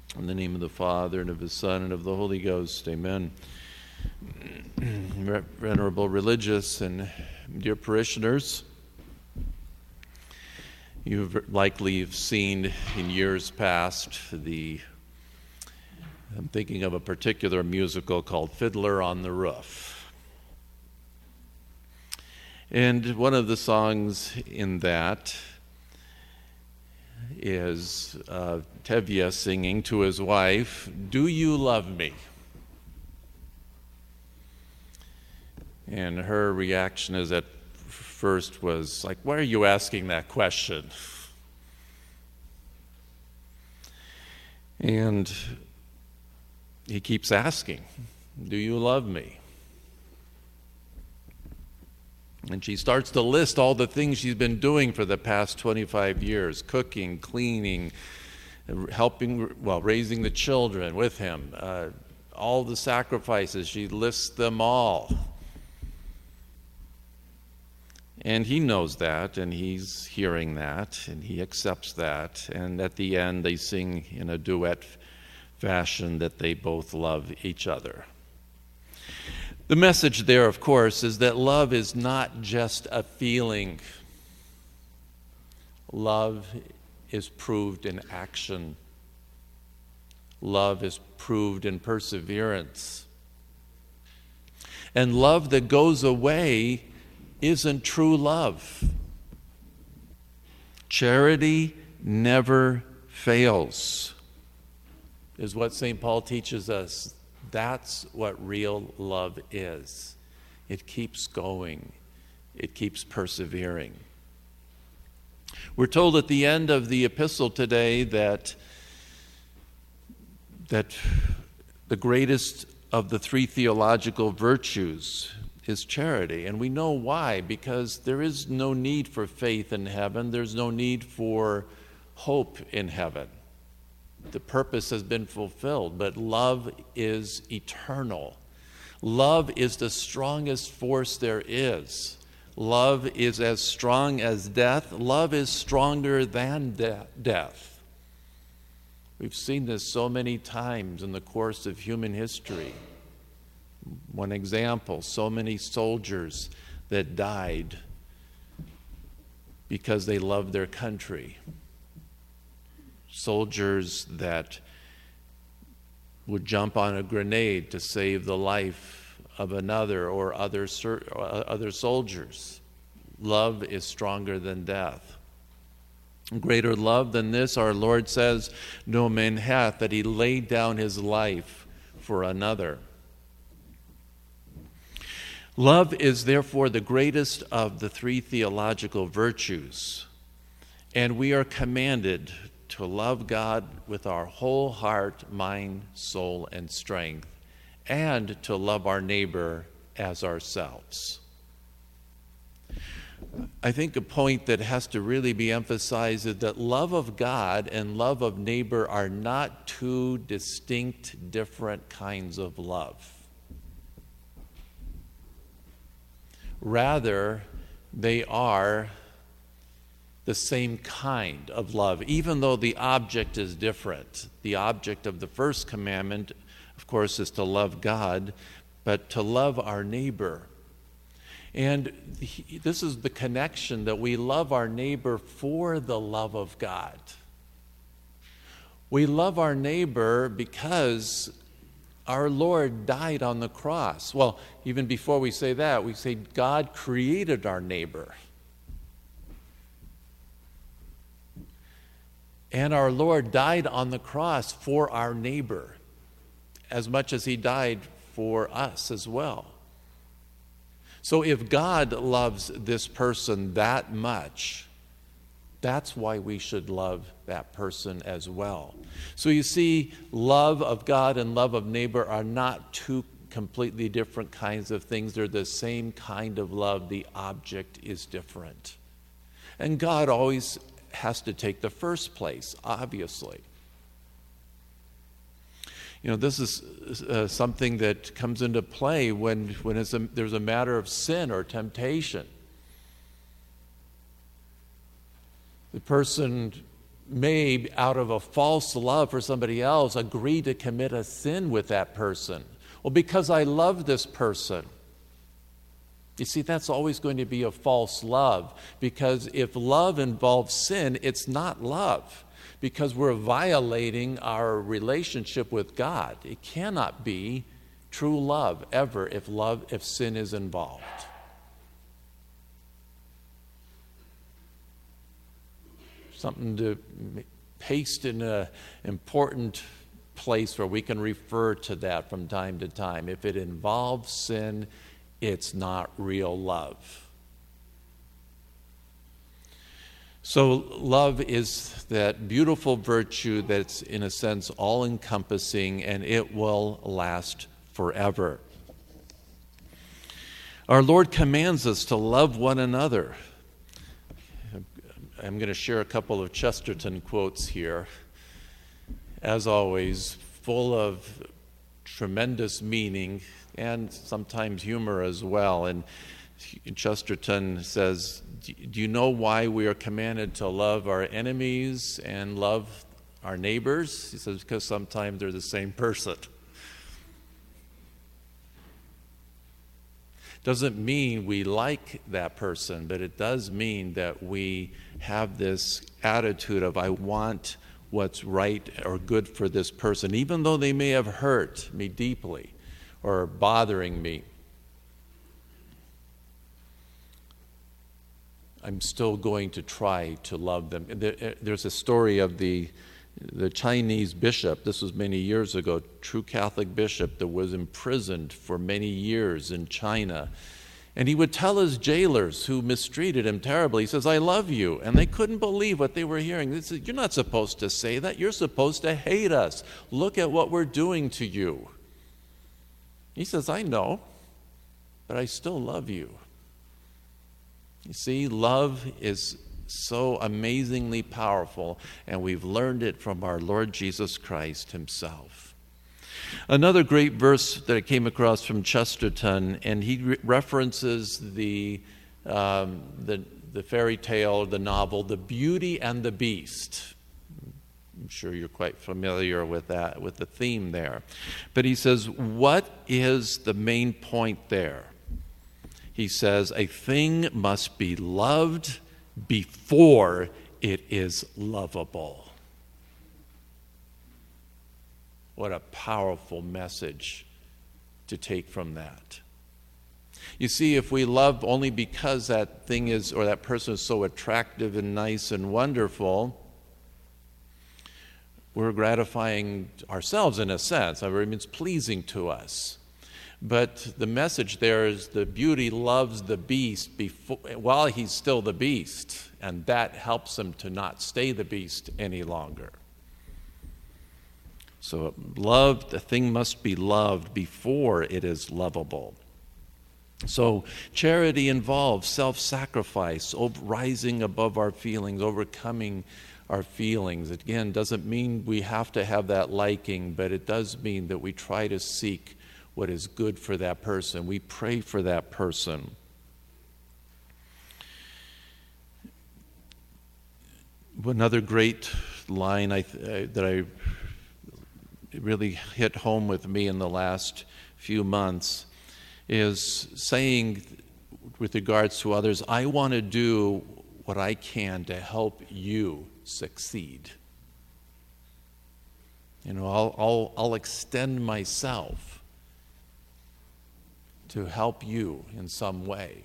In the name of the Father, and of the Son, and of the Holy Ghost. Amen. Venerable religious and dear parishioners, you've likely seen in years past I'm thinking of a particular musical called Fiddler on the Roof. And one of the songs in that is Tevye singing to his wife, "Do you love me?" And her reaction is at first was like, "Why are you asking that question?" And he keeps asking, "Do you love me?" And she starts to list all the things she's been doing for the past 25 years, cooking, cleaning, raising the children with him, all the sacrifices. She lists them all. And he knows that, and he's hearing that, and he accepts that. And at the end, they sing in a duet fashion that they both love each other. The message there, of course, is that love is not just a feeling. Love is proved in action. Love is proved in perseverance. And love that goes away isn't true love. Charity never fails, is what St. Paul teaches us. That's what real love is. It keeps going. It keeps persevering. We're told at the end of the epistle today that the greatest of the three theological virtues is charity. And we know why, because there is no need for faith in heaven. There's no need for hope in heaven. The purpose has been fulfilled, but love is eternal. Love is the strongest force there is. Love is as strong as death. Love is stronger than death. We've seen this so many times in the course of human history. One example, so many soldiers that died because they loved their country. Soldiers that would jump on a grenade to save the life of another or other soldiers. Love is stronger than death. Greater love than this, our Lord says, no man hath, that he laid down his life for another. Love is therefore the greatest of the three theological virtues, and we are commanded to love God with our whole heart, mind, soul, and strength, and to love our neighbor as ourselves. I think a point that has to really be emphasized is that love of God and love of neighbor are not two distinct, different kinds of love. Rather, they are the same kind of love, even though the object is different. The object of the first commandment, of course, is to love God, but to love our neighbor. And this is the connection, that we love our neighbor for the love of God. We love our neighbor because our Lord died on the cross. Well, even before we say that, we say God created our neighbor. And our Lord died on the cross for our neighbor, as much as he died for us as well. So if God loves this person that much, that's why we should love that person as well. So you see, love of God and love of neighbor are not two completely different kinds of things. They're the same kind of love. The object is different. And God always has to take the first place, obviously. You know, this is something that comes into play when there's a matter of sin or temptation. The person may, out of a false love for somebody else, agree to commit a sin with that person. Well, because I love this person. You see, that's always going to be a false love, because if love involves sin, it's not love, because we're violating our relationship with God. It cannot be true love ever if sin is involved. Something to paste in an important place where we can refer to that from time to time. If it involves sin, it's not real love. So love is that beautiful virtue that's, in a sense, all-encompassing, and it will last forever. Our Lord commands us to love one another. I'm going to share a couple of Chesterton quotes here. As always, full of tremendous meaning and sometimes humor as well. And Chesterton says, do you know why we are commanded to love our enemies and love our neighbors? He says, because sometimes they're the same person. Doesn't mean we like that person, but it does mean that we have this attitude of, I want what's right or good for this person, even though they may have hurt me deeply or bothering me. I'm still going to try to love them. There's a story of the Chinese bishop. This was many years ago, true Catholic bishop that was imprisoned for many years in China. And he would tell his jailers who mistreated him terribly, he says, I love you. And they couldn't believe what they were hearing. They said, you're not supposed to say that. You're supposed to hate us. Look at what we're doing to you. He says, I know, but I still love you. You see, love is so amazingly powerful, and we've learned it from our Lord Jesus Christ himself. Another great verse that I came across from Chesterton, and he references the fairy tale or the novel, The Beauty and the Beast. I'm sure you're quite familiar with that, with the theme there. But he says, what is the main point there? He says, a thing must be loved before it is lovable. What a powerful message to take from that. You see, if we love only because that thing is, or that person is so attractive and nice and wonderful, we're gratifying ourselves in a sense. I mean, it's pleasing to us. But the message there is the beauty loves the beast while he's still the beast, and that helps him to not stay the beast any longer. So the thing must be loved before it is lovable. So charity involves self-sacrifice, rising above our feelings, overcoming our feelings. Again, doesn't mean we have to have that liking, but it does mean that we try to seek what is good for that person. We pray for that person. Another great line that I really hit home with me in the last few months is saying, with regards to others, I want to do what I can to help you succeed. You know, I'll extend myself to help you in some way.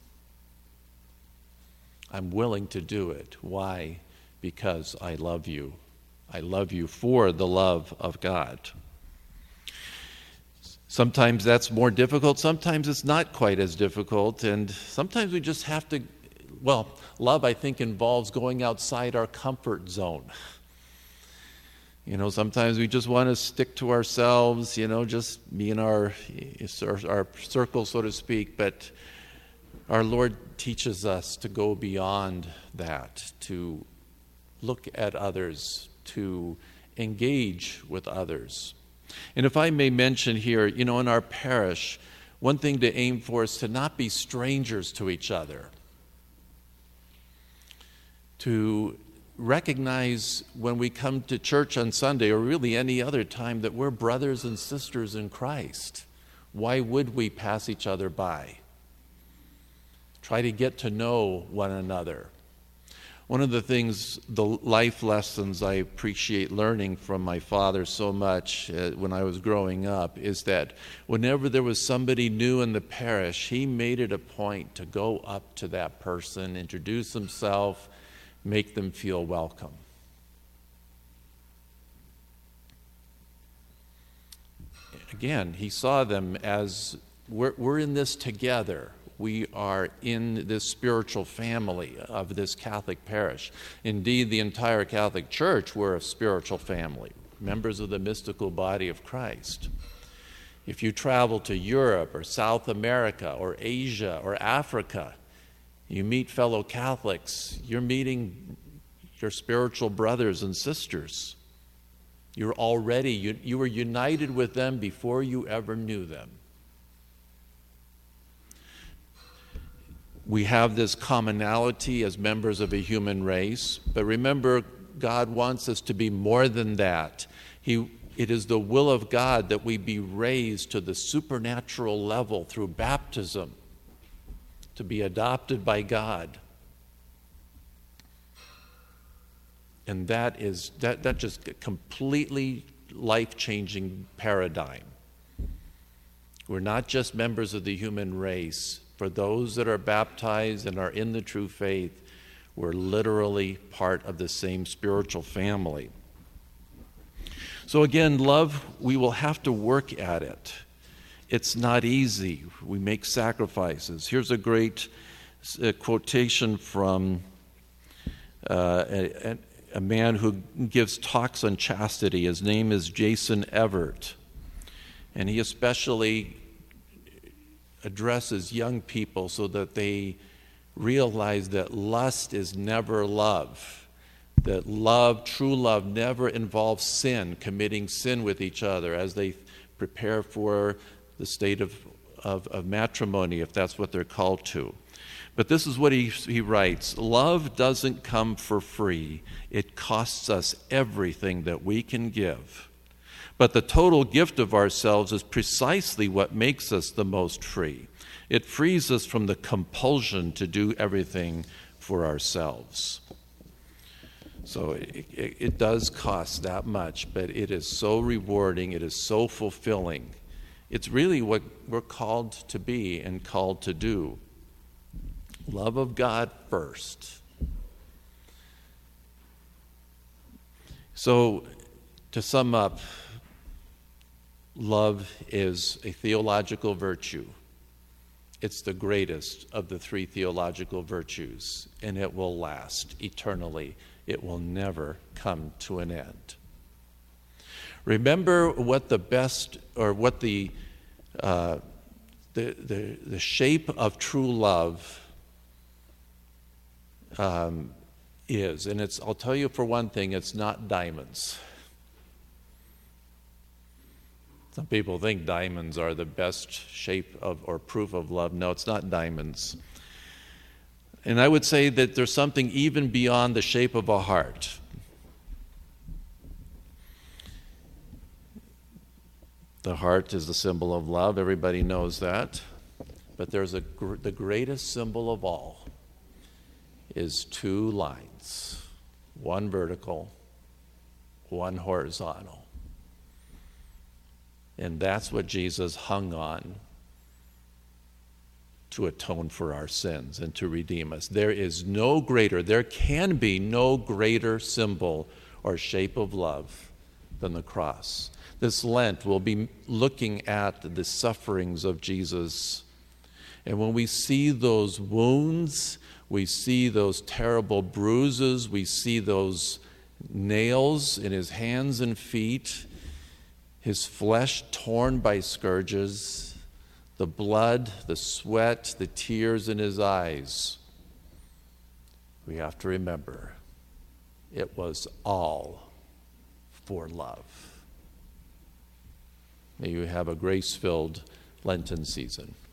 I'm willing to do it. Why? Because I love you. I love you for the love of God. Sometimes that's more difficult. Sometimes it's not quite as difficult. And sometimes we just have to, love, I think, involves going outside our comfort zone. You know, sometimes we just want to stick to ourselves, just be in our circle, so to speak. But our Lord teaches us to go beyond that, to look at others, to engage with others. And if I may mention here, in our parish, one thing to aim for is to not be strangers to each other, to recognize when we come to church on Sunday, or really any other time, that we're brothers and sisters in Christ. Why would we pass each other by? Try to get to know one another. One of the things, the life lessons I appreciate learning from my father so much when I was growing up, is that whenever there was somebody new in the parish, he made it a point to go up to that person, introduce himself, make them feel welcome. Again, he saw them as, we're in this together. We are in this spiritual family of this Catholic parish. Indeed, the entire Catholic Church, we're a spiritual family, members of the mystical body of Christ. If you travel to Europe or South America or Asia or Africa, you meet fellow Catholics, you're meeting your spiritual brothers and sisters. You were united with them before you ever knew them. We have this commonality as members of a human race, but remember, God wants us to be more than that. It is the will of God that we be raised to the supernatural level through baptism, to be adopted by God. And that just a completely life-changing paradigm. We're not just members of the human race. For those that are baptized and are in the true faith, we're literally part of the same spiritual family. So again, love, we will have to work at it. It's not easy. We make sacrifices. Here's a great quotation from a man who gives talks on chastity. His name is Jason Evert. And he especially addresses young people so that they realize that lust is never love. That love, true love, never involves sin, committing sin with each other as they prepare for the state of matrimony, if that's what they're called to. But this is what he writes: love doesn't come for free. It costs us everything that we can give. But the total gift of ourselves is precisely what makes us the most free. It frees us from the compulsion to do everything for ourselves. So it does cost that much, but it is so rewarding, it is so fulfilling. It's really what we're called to be and called to do. Love of God first. So, to sum up, love is a theological virtue. It's the greatest of the three theological virtues, and it will last eternally. It will never come to an end. Remember what the best, or what the shape of true love is, and it's. I'll tell you for one thing, it's not diamonds. Some people think diamonds are the best shape of or proof of love. No, it's not diamonds. And I would say that there's something even beyond the shape of a heart. The heart is the symbol of love. Everybody knows that. But there's the greatest symbol of all is two lines, one vertical, one horizontal. And that's what Jesus hung on to atone for our sins and to redeem us. There can be no greater symbol or shape of love than the cross. This Lent, we'll be looking at the sufferings of Jesus. And when we see those wounds, we see those terrible bruises, we see those nails in his hands and feet, his flesh torn by scourges, the blood, the sweat, the tears in his eyes. We have to remember, it was all for love. May you have a grace-filled Lenten season.